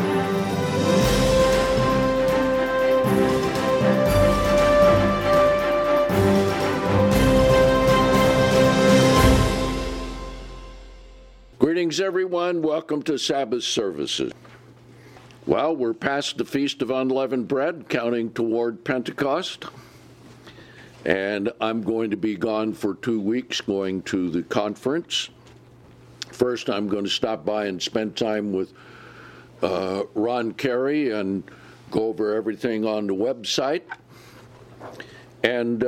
Greetings, everyone. Welcome to Sabbath services. Well, we're past the Feast of Unleavened Bread, counting toward Pentecost. And I'm going to be gone for 2 weeks, going to the conference. First, I'm going to stop by and spend time with Ron Carey and go over everything on the website. And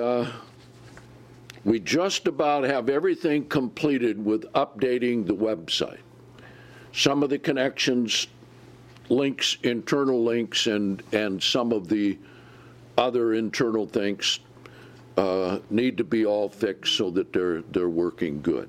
we just about have everything completed with updating the website. Some of the connections, links, internal links, and some of the other internal things need to be all fixed so that they're working good.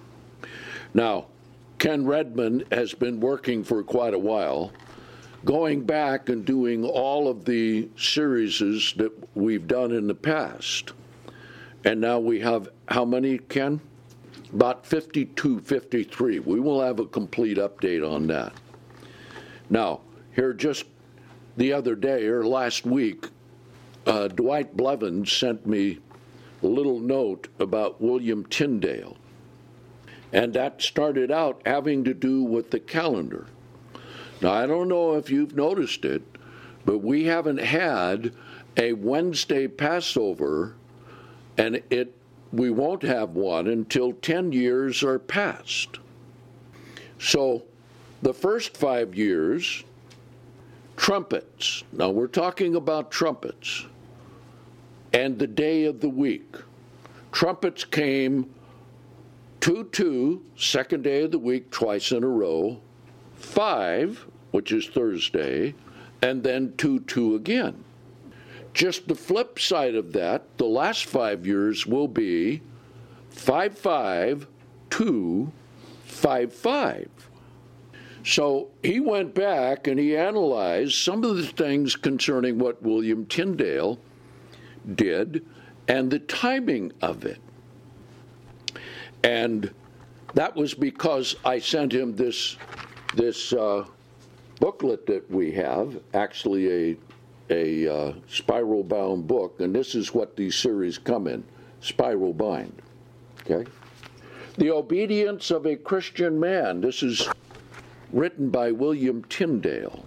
Now, Ken Redmond has been working for quite a while, going back and doing all of the series that we've done in the past. And now we have, how many, Ken? About 52, 53. We will have a complete update on that. Now, here just the other day, or last week, Dwight Blevins sent me a little note about William Tyndale. And that started out having to do with the calendar. Now, I don't know if you've noticed it, but we haven't had a Wednesday Passover, and we won't have one until 10 years are passed. So the first 5 years, trumpets. Now we're talking about trumpets. And the day of the week. Trumpets came 2-2, second day of the week, twice in a row, 5, which is Thursday, and then 2-2 again. Just the flip side of that, the last 5 years will be 5-5, 2, 5-5. So he went back and he analyzed some of the things concerning what William Tyndale did and the timing of it. And that was because I sent him this booklet that we have, actually a spiral-bound book, and this is what these series come in, spiral-bind, okay? The Obedience of a Christian Man. This is written by William Tyndale,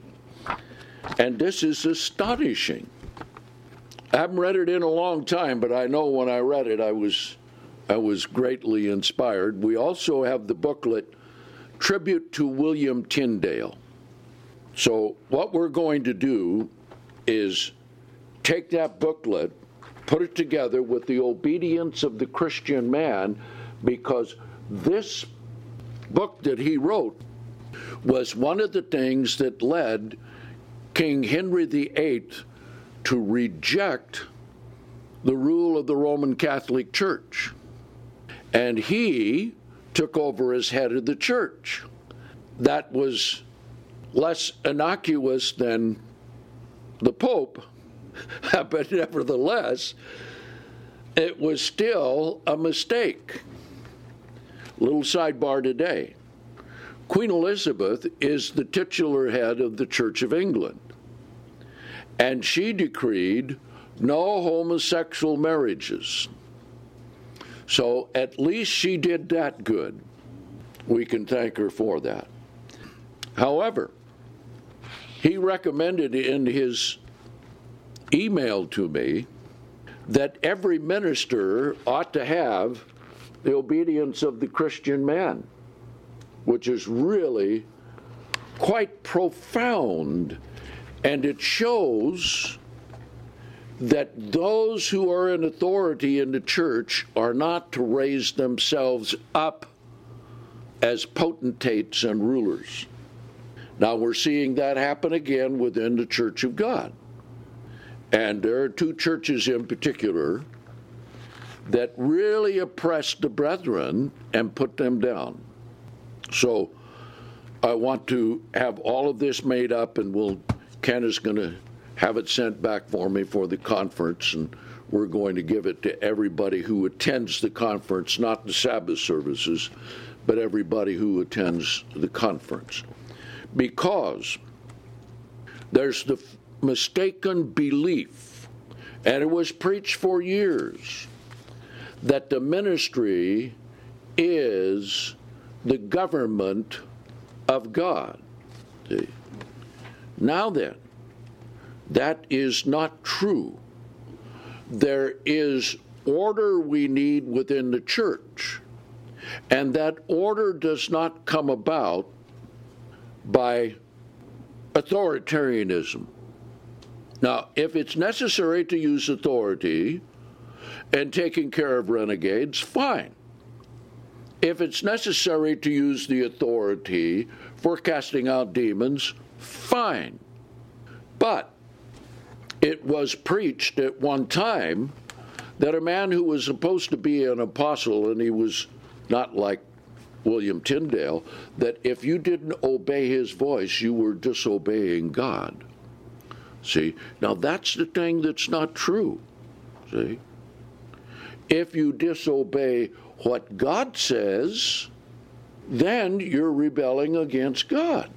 and this is astonishing. I haven't read it in a long time, but I know when I read it, I was greatly inspired. We also have the booklet, Tribute to William Tyndale. So what we're going to do is take that booklet, put it together with the Obedience of the Christian Man, because this book that he wrote was one of the things that led King Henry VIII to reject the rule of the Roman Catholic Church. And he took over as head of the church. That was less innocuous than the Pope, but nevertheless, it was still a mistake. Little sidebar today. Queen Elizabeth is the titular head of the Church of England, and she decreed no homosexual marriages. So at least she did that good. We can thank her for that. However, he recommended in his email to me that every minister ought to have the Obedience of the Christian Man, which is really quite profound, and it shows that those who are in authority in the church are not to raise themselves up as potentates and rulers. Now we're seeing that happen again within the Church of God. And there are two churches in particular that really oppressed the brethren and put them down. So I want to have all of this made up, and Ken is going to have it sent back for me for the conference, and we're going to give it to everybody who attends the conference, not the Sabbath services, but everybody who attends the conference. because there's the mistaken belief, and it was preached for years, that the ministry is the government of God. See? Now then, that is not true. There is order we need within the church, and that order does not come about by authoritarianism. Now, if it's necessary to use authority and taking care of renegades, fine. If it's necessary to use the authority for casting out demons, fine. But it was preached at one time that a man who was supposed to be an apostle, and he was not like William Tyndale, that if you didn't obey his voice, you were disobeying God. See? Now that's the thing that's not true. See? If you disobey what God says, then you're rebelling against God.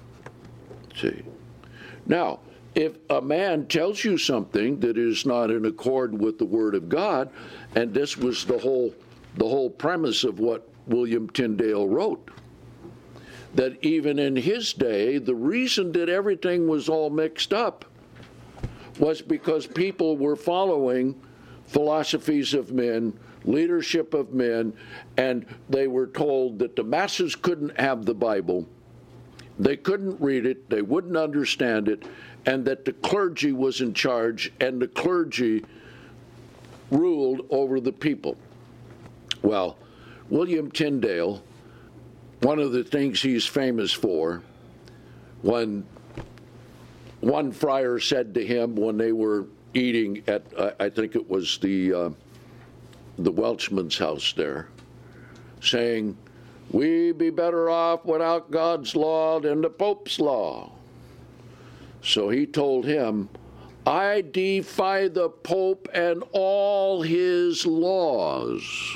See? Now, if a man tells you something that is not in accord with the Word of God, and this was the whole premise of what William Tyndale wrote, that even in his day, the reason that everything was all mixed up was because people were following philosophies of men, leadership of men, and they were told that the masses couldn't have the Bible, they couldn't read it, they wouldn't understand it, and that the clergy was in charge, and the clergy ruled over the people. Well, William Tyndale, one of the things he's famous for, when one friar said to him when they were eating at, I think it was the Welchman's house there, saying, "We be better off without God's law than the Pope's law." So he told him, "I defy the Pope and all his laws.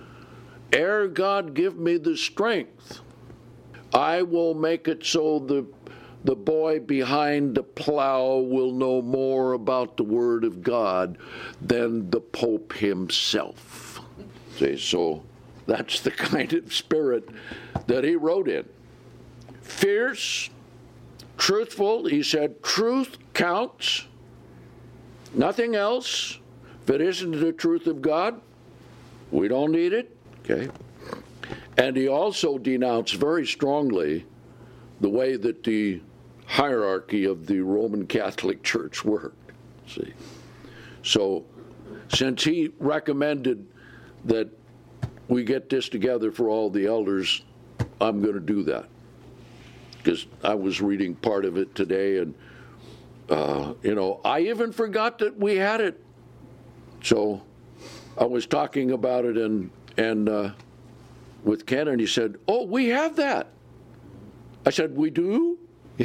Ere God give me the strength, I will make it so the boy behind the plow will know more about the Word of God than the Pope himself." See, so that's the kind of spirit that he wrote in. Fierce, truthful, he said, truth counts, nothing else. If it isn't the truth of God, we don't need it. Okay. And he also denounced very strongly the way that the hierarchy of the Roman Catholic Church worked. See, so since he recommended that we get this together for all the elders, I'm going to do that, because I was reading part of it today, and I even forgot that we had it. So I was talking about it and with Ken, and he said, "Oh, we have that." I said, "We do?"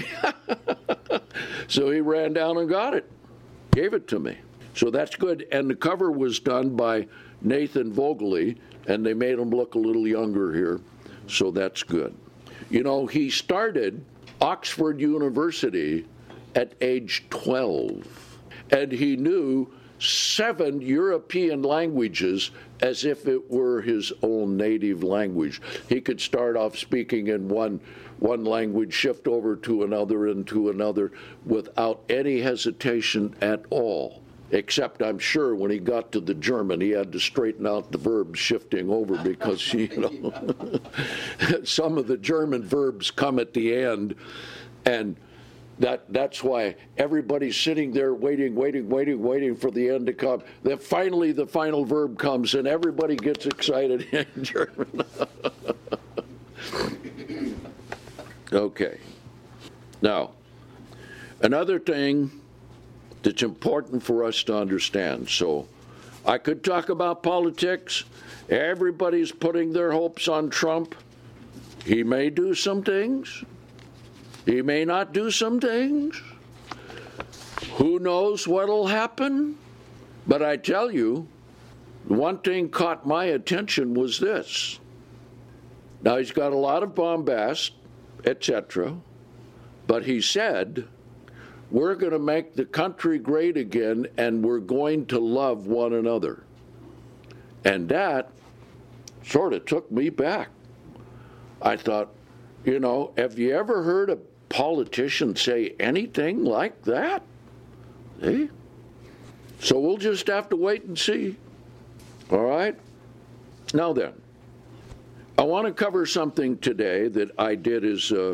So he ran down and got it, gave it to me. So that's good. And the cover was done by Nathan Vogely, and they made him look a little younger here. So that's good. You know, he started Oxford University at age 12, and he knew 7 European languages as if it were his own native language. He could start off speaking in one language, shift over to another and to another without any hesitation at all. Except, I'm sure, when he got to the German, he had to straighten out the verbs shifting over, because, some of the German verbs come at the end, and that's why everybody's sitting there waiting for the end to come. Then finally the final verb comes, and everybody gets excited in German. Okay. Now, another thing that's important for us to understand. So I could talk about politics. Everybody's putting their hopes on Trump. He may do some things. He may not do some things. Who knows what'll happen? But I tell you, one thing caught my attention was this. Now, he's got a lot of bombast, etc., But he said, we're going to make the country great again, and we're going to love one another. And that sort of took me back. I thought, have you ever heard a politician say anything like that? Eh? So we'll just have to wait and see. All right? Now then, I want to cover something today that I did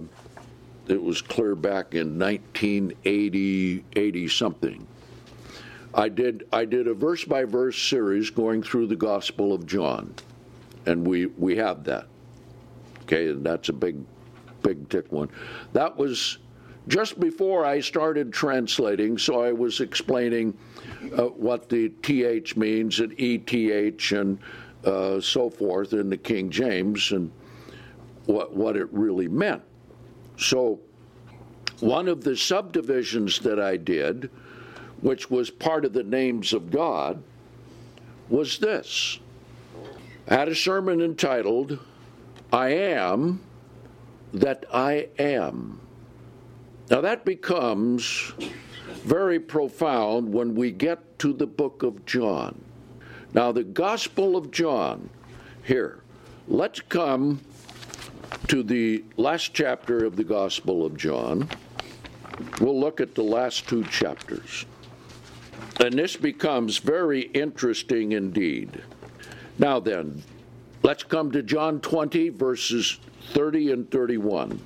it was clear back in 1980, 80-something. I did a verse-by-verse series going through the Gospel of John, and we have that. Okay, and that's a big thick one. That was just before I started translating, so I was explaining what the TH means and ETH and so forth in the King James and what it really meant. So one of the subdivisions that I did, which was part of the names of God, was this. I had a sermon entitled, I Am That I Am. Now that becomes very profound when we get to the book of John. Now the Gospel of John, here, let's come to the last chapter of the Gospel of John. We'll look at the last two chapters. And this becomes very interesting indeed. Now then, let's come to John 20, verses 30 and 31.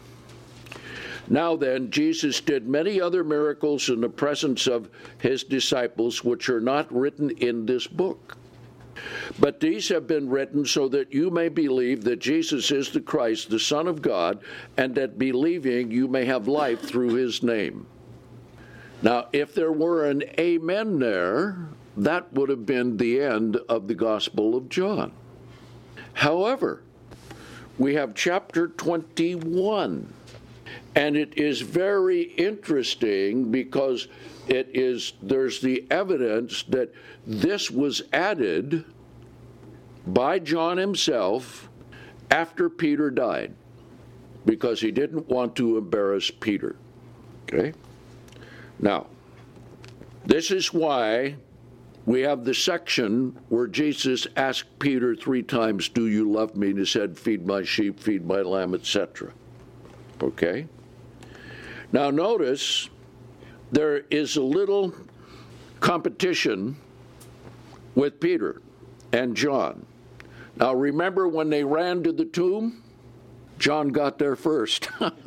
Now then, Jesus did many other miracles in the presence of his disciples, which are not written in this book. But these have been written so that you may believe that Jesus is the Christ, the Son of God, and that believing you may have life through his name. Now, if there were an amen there, that would have been the end of the Gospel of John. However, we have chapter 21, and it is very interesting because there's the evidence that this was added by John himself after Peter died, because he didn't want to embarrass Peter. Okay? Now, this is why we have the section where Jesus asked Peter 3 times, do you love me? And he said, feed my sheep, feed my lamb, etc. Okay? Now notice, there is a little competition with Peter and John. Now remember when they ran to the tomb? John got there first.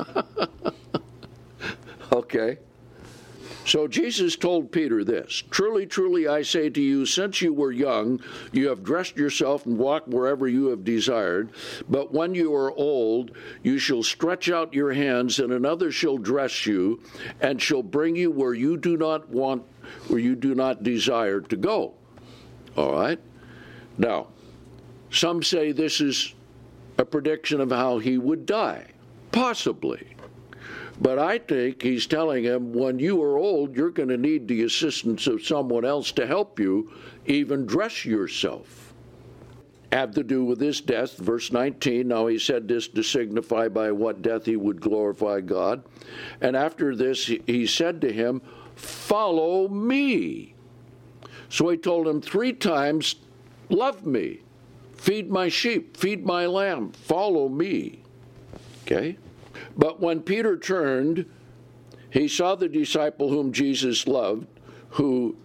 Okay? So Jesus told Peter this, truly, truly, I say to you, since you were young, you have dressed yourself and walked wherever you have desired. But when you are old, you shall stretch out your hands, and another shall dress you, and shall bring you where you do not desire to go. All right? Now, some say this is a prediction of how he would die. Possibly. But I think he's telling him, when you are old, you're going to need the assistance of someone else to help you even dress yourself. Have to do with his death. Verse 19, now he said this to signify by what death he would glorify God. And after this, he said to him, follow me. So he told him 3 times, love me, feed my sheep, feed my lamb, follow me. Okay? But when Peter turned, he saw the disciple whom Jesus loved, who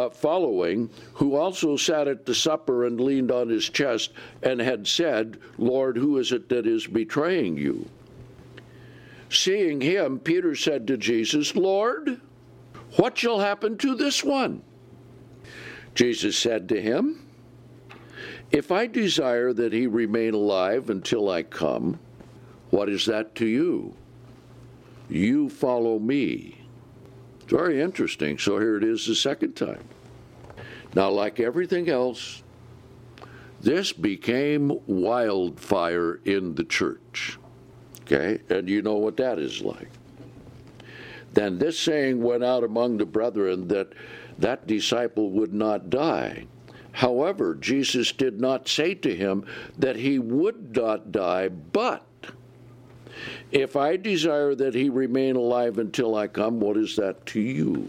also sat at the supper and leaned on his chest and had said, Lord, who is it that is betraying you? Seeing him, Peter said to Jesus, Lord, what shall happen to this one? Jesus said to him, if I desire that he remain alive until I come, what is that to you? You follow me. It's very interesting. So here it is the second time. Now, like everything else, this became wildfire in the church. Okay? And you know what that is like. Then this saying went out among the brethren that disciple would not die. However, Jesus did not say to him that he would not die, but If I desire that he remain alive until I come, what is that to you?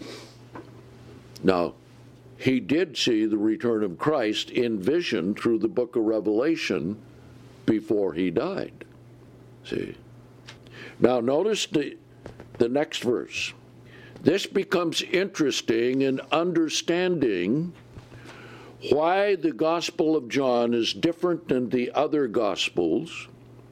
Now, he did see the return of Christ in vision through the book of Revelation before he died. See? Now, notice the next verse. This becomes interesting in understanding why the Gospel of John is different than the other Gospels,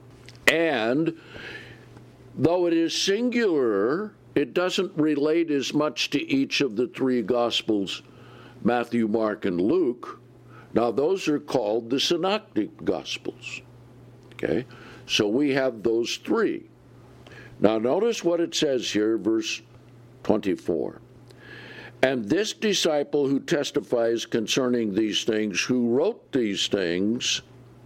and though it is singular, it doesn't relate as much to each of the three Gospels, Matthew, Mark, and Luke. Now, those are called the Synoptic Gospels. Okay? So we have those three. Now, notice what it says here, verse 24. And this disciple who testifies concerning these things, who wrote these things,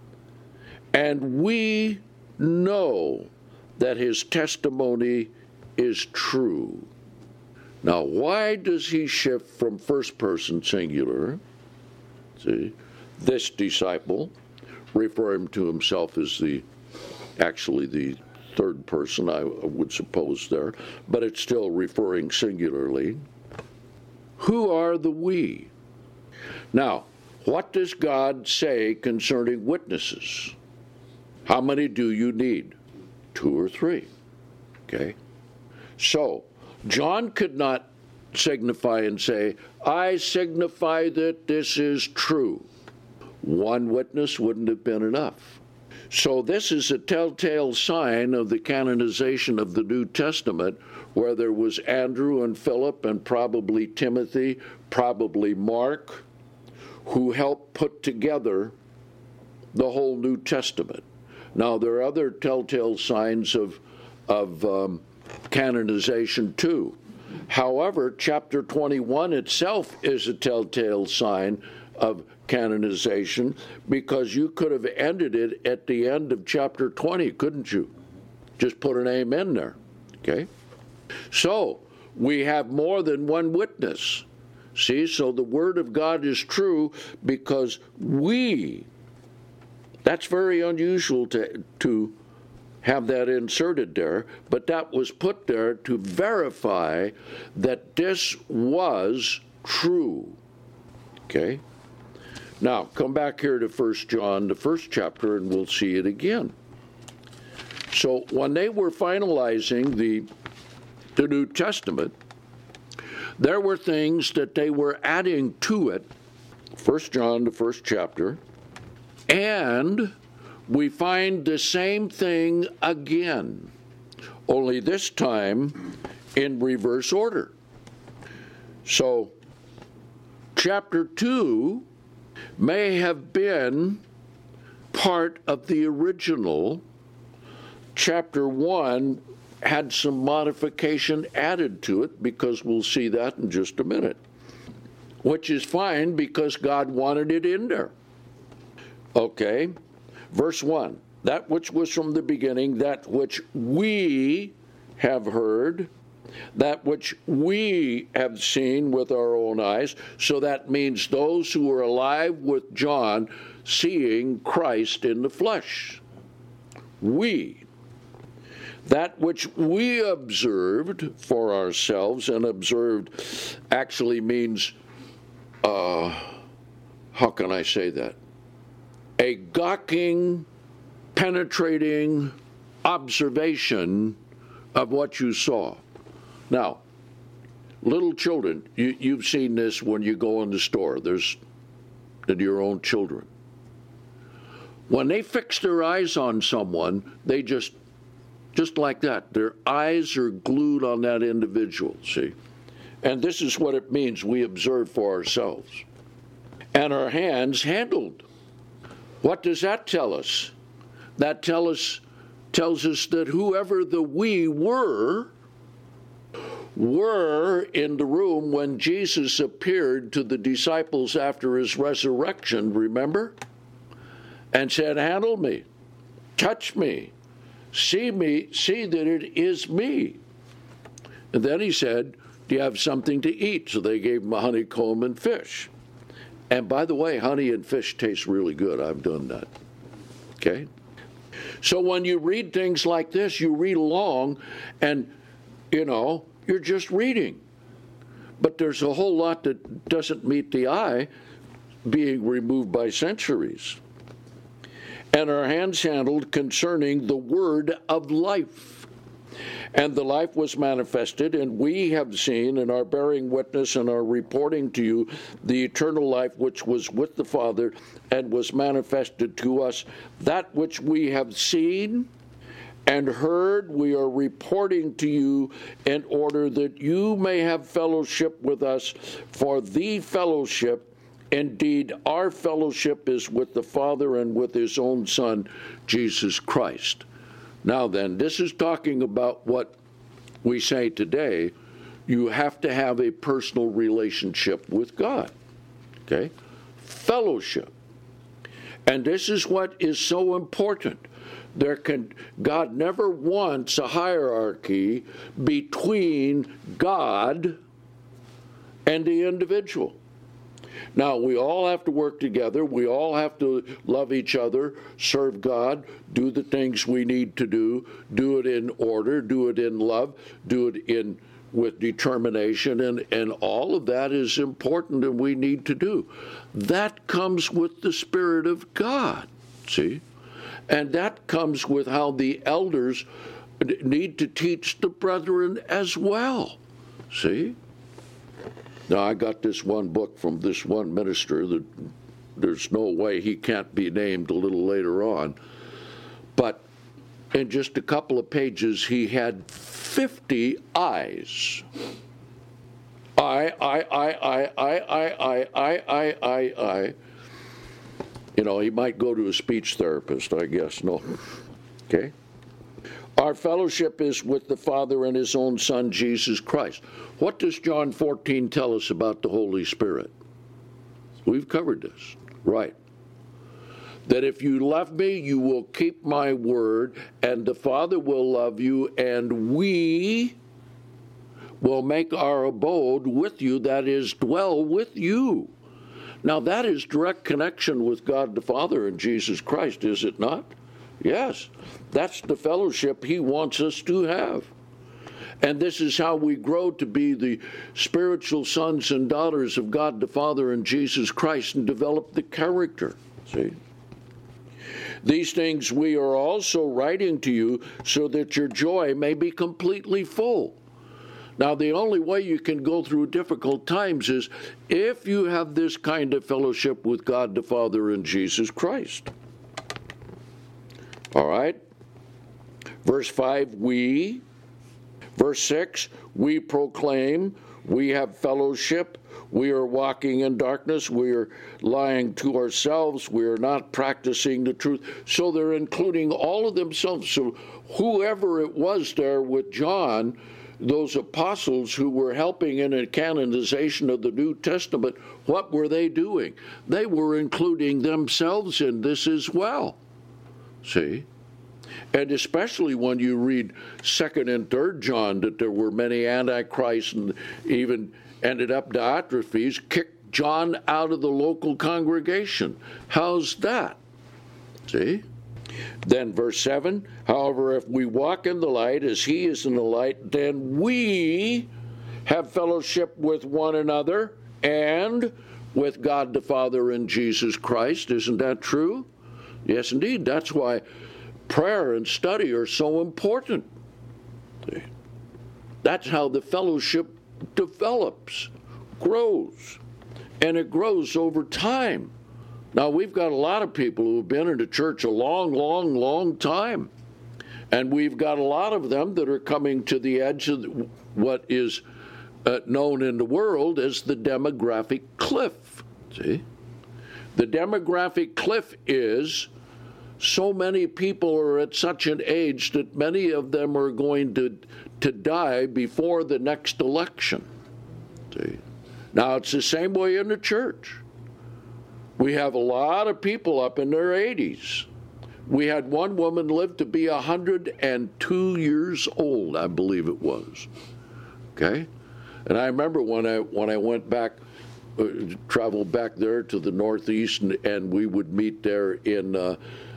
and we know that his testimony is true. Now, why does he shift from first person singular? See, this disciple, referring to himself as actually the third person, I would suppose there, but it's still referring singularly. Who are the we? Now, what does God say concerning witnesses? How many do you need? 2 or 3. Okay? So, John could not signify and say, I signify that this is true. One witness wouldn't have been enough. So this is a telltale sign of the canonization of the New Testament, where there was Andrew and Philip and probably Timothy, probably Mark, who helped put together the whole New Testament. Now, there are other telltale signs of canonization too. However, chapter 21 itself is a telltale sign of canonization, because you could have ended it at the end of chapter 20, couldn't you? Just put an amen there. Okay? So, we have more than one witness. See, so the Word of God is true because that's very unusual to have that inserted there, but that was put there to verify that this was true. Okay? Now, come back here to 1 John, the first chapter, and we'll see it again. So, when they were finalizing the New Testament, there were things that they were adding to it, 1 John, the first chapter, and we find the same thing again, only this time in reverse order. So, chapter 2 may have been part of the original. Chapter 1 had some modification added to it, because we'll see that in just a minute, which is fine because God wanted it in there. Okay, verse 1, that which was from the beginning, that which we have heard, that which we have seen with our own eyes. So that means those who were alive with John seeing Christ in the flesh. We. That which we observed for ourselves, and observed actually means, how can I say that? A gawking, penetrating observation of what you saw. Now, little children, you've seen this when you go in the store. There's your own children. When they fix their eyes on someone, they just like that. Their eyes are glued on that individual, see? And this is what it means we observe for ourselves. And our hands handled. What does that tell us? That tells us that whoever the we were in the room when Jesus appeared to the disciples after his resurrection, remember? And said, handle me, touch me, see that it is me. And then he said, do you have something to eat? So they gave him a honeycomb and fish. And by the way, honey and fish taste really good. I've done that. Okay? So when you read things like this, you read along and, you're just reading. But there's a whole lot that doesn't meet the eye being removed by centuries. And our hands handled concerning the word of life. And the life was manifested, and we have seen and are bearing witness and are reporting to you the eternal life which was with the Father and was manifested to us. That which we have seen and heard, we are reporting to you in order that you may have fellowship with us. For the fellowship, indeed, our fellowship is with the Father and with his own Son, Jesus Christ. Now then, this is talking about what we say today. You have to have a personal relationship with God. Okay? Fellowship. And this is what is so important. God never wants a hierarchy between God and the individual. Now, we all have to work together. We all have to love each other, serve God, do the things we need to do it in order, do it in love, do it with determination, and all of that is important and we need to do. That comes with the Spirit of God, see? And that comes with how the elders need to teach the brethren as well, see? Now, I got this one book from this one minister that there's no way he can't be named a little later on. But in just a couple of pages, he had 50 I's. I. He might go to a speech therapist, I guess. No. Okay? Our fellowship is with the Father and his own Son, Jesus Christ. What does John 14 tell us about the Holy Spirit? We've covered this. Right. That if you love me, you will keep my word, and the Father will love you, and we will make our abode with you, that is, dwell with you. Now, that is direct connection with God the Father and Jesus Christ, is it not? Yes, that's the fellowship he wants us to have. And this is how we grow to be the spiritual sons and daughters of God the Father and Jesus Christ and develop the character. See? These things we are also writing to you so that your joy may be completely full. Now, the only way you can go through difficult times is if you have this kind of fellowship with God the Father and Jesus Christ. All right? Verse 5, we. Verse 6, we proclaim, we have fellowship, we are walking in darkness, we are lying to ourselves, we are not practicing the truth. So they're including all of themselves. So whoever it was there with John, those apostles who were helping in a canonization of the New Testament, what were they doing? They were including themselves in this as well. See? And especially when you read 2nd and 3rd John, that there were many antichrists and even ended up Diotrephes kicked John out of the local congregation. How's that? See? Then verse 7, however, if we walk in the light as he is in the light, then we have fellowship with one another and with God the Father and Jesus Christ. Isn't that true? Yes, indeed. That's why prayer and study are so important. That's how the fellowship develops, grows, and it grows over time. Now, we've got a lot of people who have been in the church a long, long, long time, and we've got a lot of them that are coming to the edge of what is known in the world as the demographic cliff. See? The demographic cliff is so many people are at such an age that many of them are going to die before the next election. See? Now, it's the same way in the church. We have a lot of people up in their 80s. We had one woman live to be 102 years old, I believe it was. Okay? And I remember when I went back, traveled back there to the Northeast, and we would meet there in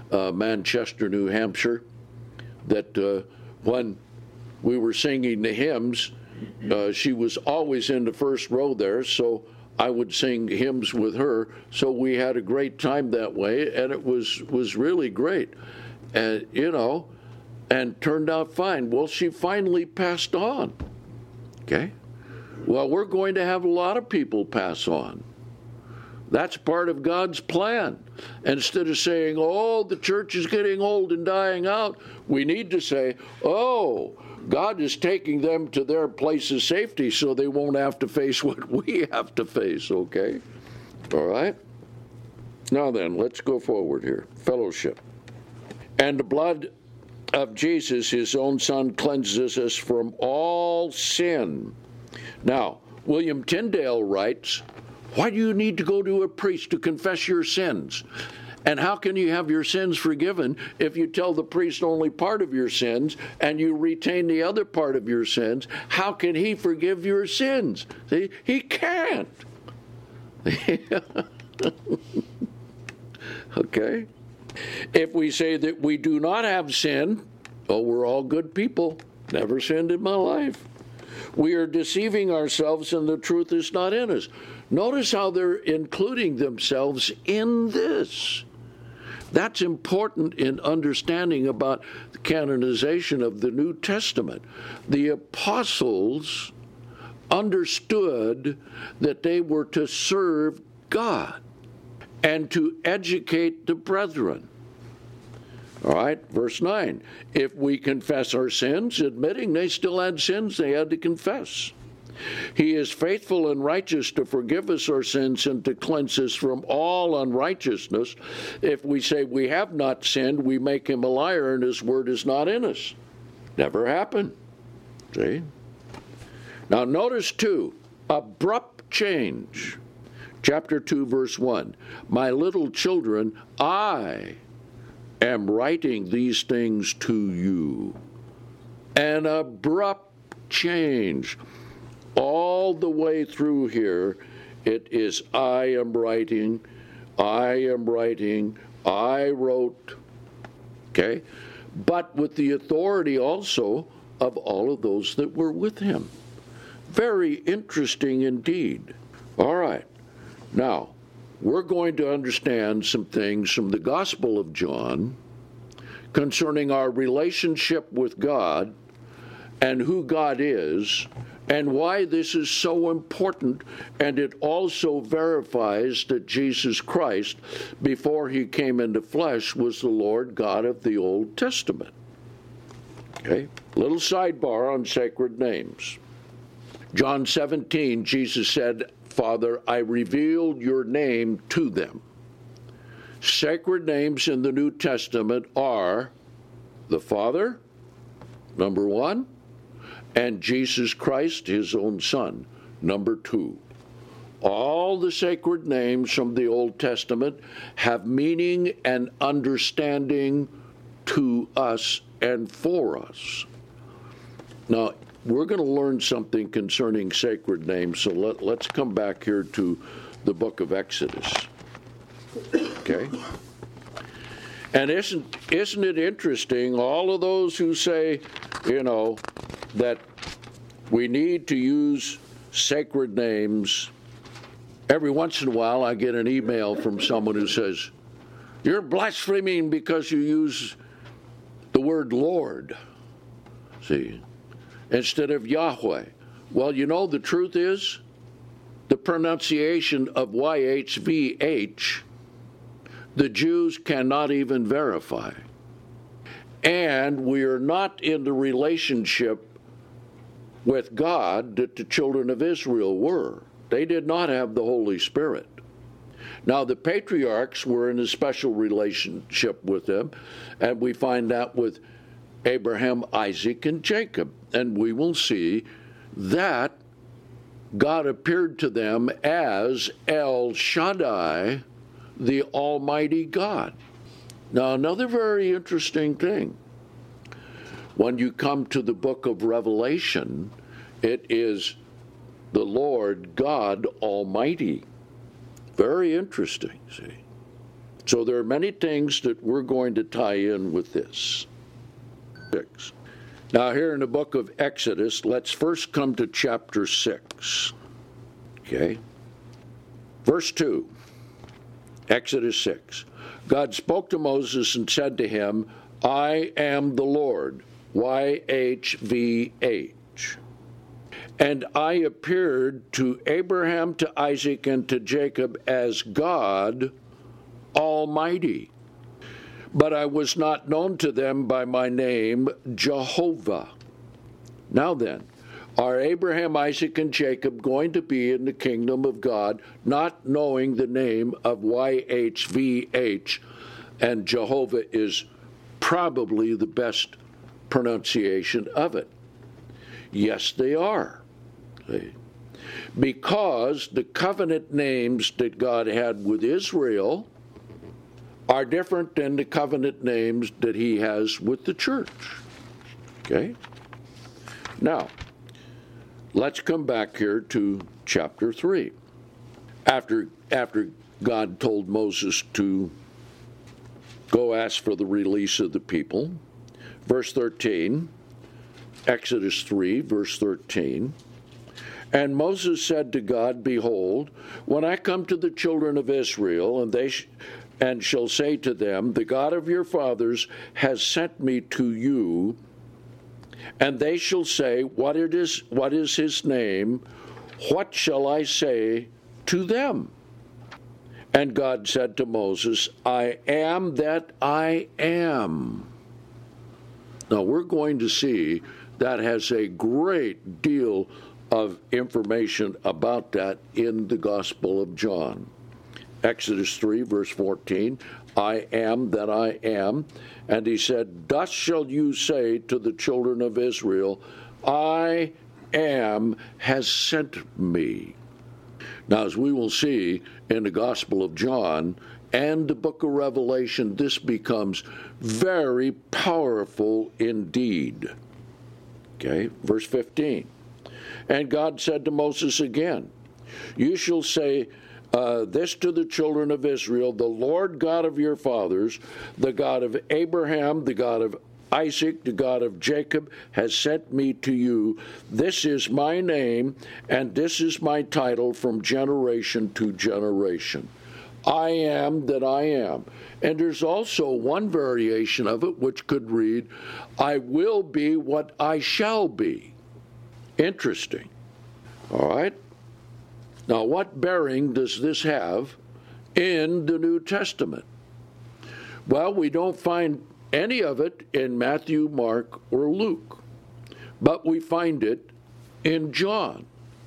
Manchester, New Hampshire, that when we were singing the hymns, she was always in the first row there, so I would sing hymns with her. So we had a great time that way, and it was really great. And, and turned out fine. Well, she finally passed on. Okay? Well, we're going to have a lot of people pass on. That's part of God's plan. Instead of saying, oh, the church is getting old and dying out, we need to say, oh, God is taking them to their place of safety so they won't have to face what we have to face, okay? All right? Now then, let's go forward here. Fellowship. And the blood of Jesus, his own Son, cleanses us from all sin. Now, William Tyndale writes, why do you need to go to a priest to confess your sins? And how can you have your sins forgiven if you tell the priest only part of your sins and you retain the other part of your sins? How can he forgive your sins? See, he can't. Okay? If we say that we do not have sin, oh, we're all good people. Never sinned in my life. We are deceiving ourselves and the truth is not in us. Notice how they're including themselves in this. That's important in understanding about the canonization of the New Testament. The apostles understood that they were to serve God and to educate the brethren. All right, verse 9. If we confess our sins, admitting they still had sins they had to confess, he is faithful and righteous to forgive us our sins and to cleanse us from all unrighteousness. If we say we have not sinned, we make him a liar and his word is not in us. Never happened. See? Now notice too, abrupt change. Chapter 2, verse 1. My little children, I am writing these things to you. An abrupt change. All the way through here, it is I am writing, I wrote, okay? But with the authority also of all of those that were with him. Very interesting indeed. All right, now, we're going to understand some things from the Gospel of John concerning our relationship with God and who God is, and why this is so important, and it also verifies that Jesus Christ, before he came into flesh, was the Lord God of the Old Testament. Okay, little sidebar on sacred names. John 17, Jesus said, Father, I revealed your name to them. Sacred names in the New Testament are the Father, number 1, and Jesus Christ, his own Son, number 2. All the sacred names from the Old Testament have meaning and understanding to us and for us. Now, we're going to learn something concerning sacred names, so let's come back here to the book of Exodus. Okay? And isn't it interesting, all of those who say, that we need to use sacred names, every once in a while I get an email from someone who says, you're blaspheming because you use the word Lord, see, instead of Yahweh. Well, the truth is, the pronunciation of YHVH, the Jews cannot even verify. And we are not in the relationship with God that the children of Israel were. They did not have the Holy Spirit. Now, the patriarchs were in a special relationship with them, and we find that with Abraham, Isaac, and Jacob. And we will see that God appeared to them as El Shaddai, the Almighty God. Now, another very interesting thing. When you come to the book of Revelation, it is the Lord God Almighty. Very interesting, see. So there are many things that we're going to tie in with this. 6. Now here in the book of Exodus, let's first come to chapter 6. Okay? Verse 2, Exodus 6. God spoke to Moses and said to him, I am the Lord, YHVH. And I appeared to Abraham, to Isaac, and to Jacob as God Almighty. But I was not known to them by my name, Jehovah. Now then, are Abraham, Isaac, and Jacob going to be in the kingdom of God, not knowing the name of YHVH, and Jehovah is probably the best pronunciation of it? Yes, they are. See? Because the covenant names that God had with Israel are different than the covenant names that he has with the church. Okay? Now, let's come back here to chapter 3. After God told Moses to go ask for the release of the people, verse 13, Exodus 3, verse 13, and Moses said to God, behold, when I come to the children of Israel, and shall say to them, the God of your fathers has sent me to you, and they shall say, what is his name? What shall I say to them? And God said to Moses, I am that I am. Now we're going to see that has a great deal of information about that in the Gospel of John. Exodus 3, verse 14, I am that I am. And he said, thus shall you say to the children of Israel, I am has sent me. Now, as we will see in the Gospel of John and the book of Revelation, this becomes very powerful indeed. Okay, verse 15. And God said to Moses again, you shall say this to the children of Israel, the Lord God of your fathers, the God of Abraham, the God of Isaac, the God of Jacob, has sent me to you. This is my name, and this is my title from generation to generation. I am that I am. And there's also one variation of it which could read, I will be what I shall be. Interesting. All right. Now, what bearing does this have in the New Testament? Well, we don't find any of it in Matthew, Mark, or Luke, but we find it in John.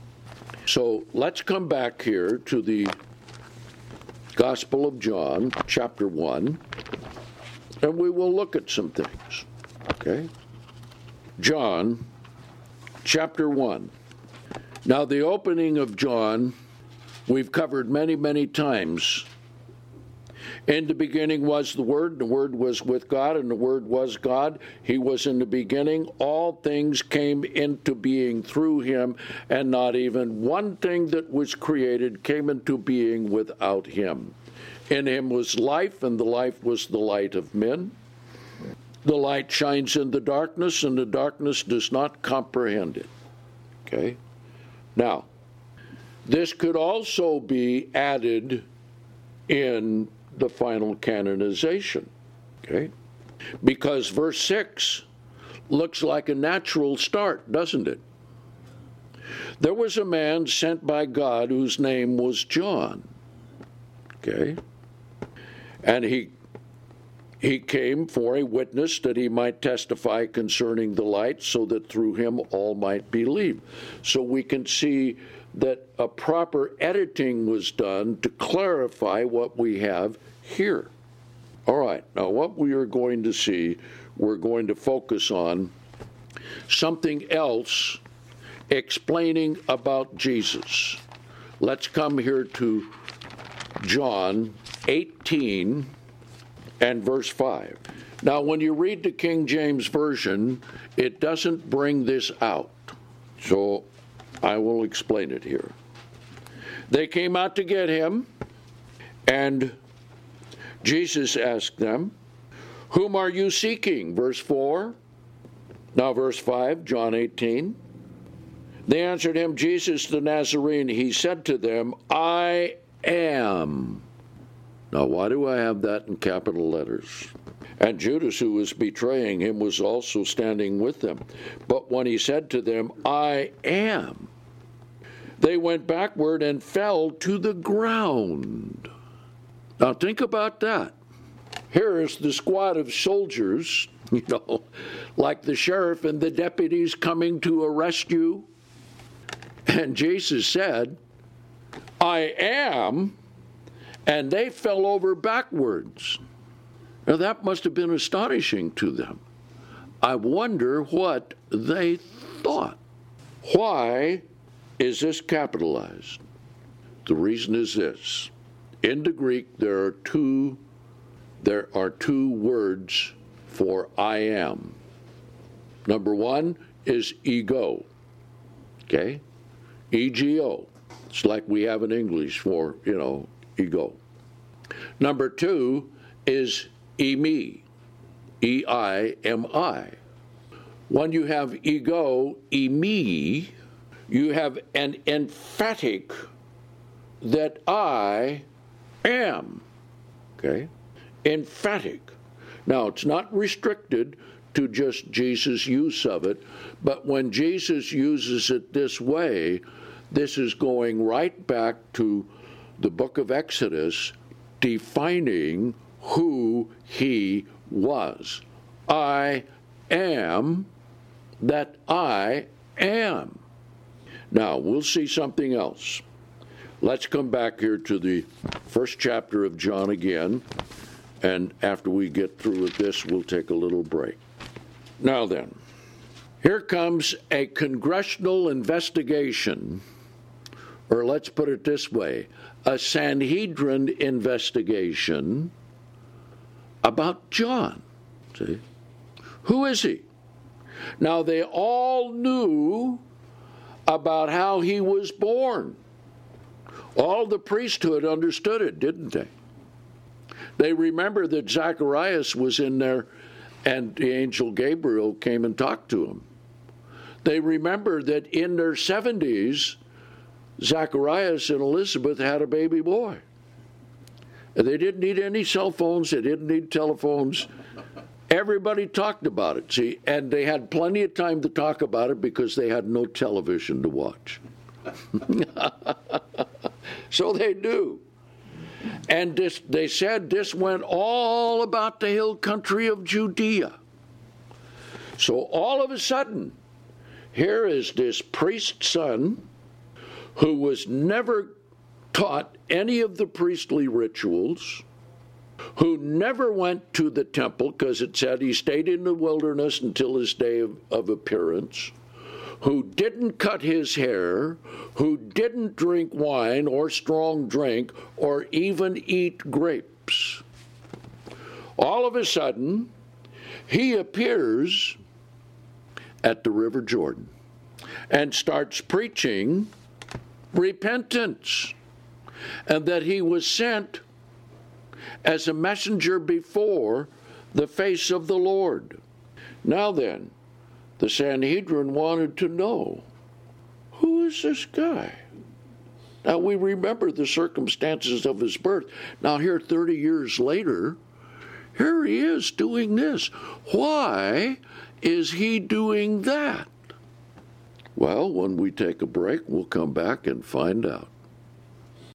So let's come back here to the Gospel of John, chapter 1, and we will look at some things. Okay? John, chapter 1. Now, the opening of John, we've covered many, many times. In the beginning was the Word was with God, and the Word was God. He was in the beginning. All things came into being through him, and not even one thing that was created came into being without him. In him was life, and the life was the light of men. The light shines in the darkness, and the darkness does not comprehend it. Okay? Now, this could also be added in the final canonization, okay? Because verse 6 looks like a natural start, doesn't it? There was a man sent by God whose name was John, okay? And he came for a witness that he might testify concerning the light, so that through him all might believe. So we can see that a proper editing was done to clarify what we have here. All right, now what we are going to see, we're going to focus on something else explaining about Jesus. Let's come here to John 18 and verse 5. Now, when you read the King James Version, it doesn't bring this out. So I will explain it here. They came out to get him, and Jesus asked them, "Whom are you seeking?" Verse 4. Now verse 5, John 18. They answered him, "Jesus the Nazarene." He said to them, "I am." Now why do I have that in capital letters? And Judas, who was betraying him, was also standing with them. But when he said to them, "I am," they went backward and fell to the ground. Now think about that. Here is the squad of soldiers, like the sheriff and the deputies coming to arrest you. And Jesus said, "I am," and they fell over backwards. Now that must have been astonishing to them. I wonder what they thought. Why is this capitalized? The reason is this. In the Greek, there are two words for "I am." Number one is ego. Okay? E-G-O. It's like we have in English for, ego. Number two is eimi. E-I-M-I. When you have ego, eimi, you have an emphatic that I am. Okay? Emphatic. Now, it's not restricted to just Jesus' use of it, but when Jesus uses it this way, this is going right back to the book of Exodus, defining who he was. I am that I am. Now, we'll see something else. Let's come back here to the first chapter of John again, and after we get through with this, we'll take a little break. Now then, here comes a congressional investigation, or let's put it this way, a Sanhedrin investigation about John. See? Who is he? Now, they all knew about how he was born. All the priesthood understood it, didn't they? They remember that Zacharias was in there and the angel Gabriel came and talked to him. They remember that in their 70s, Zacharias and Elizabeth had a baby boy. And they didn't need any cell phones. They didn't need telephones. Everybody talked about it, see, and they had plenty of time to talk about it because they had no television to watch. So they knew. And they said this went all about the hill country of Judea. So all of a sudden, here is this priest's son who was never taught any of the priestly rituals, who never went to the temple because it said he stayed in the wilderness until his day of appearance, who didn't cut his hair, who didn't drink wine or strong drink or even eat grapes. All of a sudden, he appears at the River Jordan and starts preaching repentance and that he was sent as a messenger before the face of the Lord. Now then, the Sanhedrin wanted to know, who is this guy? Now we remember the circumstances of his birth. Now here 30 years later, here he is doing this. Why is he doing that? Well, when we take a break, we'll come back and find out.